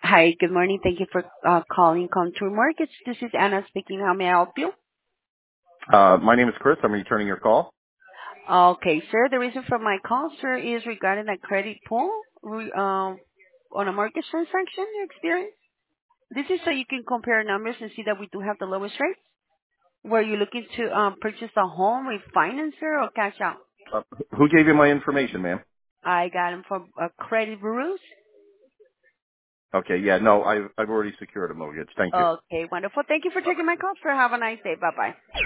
Hi, good morning. Thank you for calling Contour Mortgage. This is Anna speaking. How may I help you? My name is Chris. I'm returning your call. Okay, sir. The reason for my call, sir, is regarding a credit pull on a mortgage transaction experience. This is so you can compare numbers and see that we do have the lowest rate. Were you looking to purchase a home with financer or cash out? Who gave you my information, ma'am? I got them from credit bureaus. Okay, yeah, no, I've already secured a mortgage. Thank you. Okay, wonderful. Thank you for taking my call, sir. Have a nice day. Bye-bye.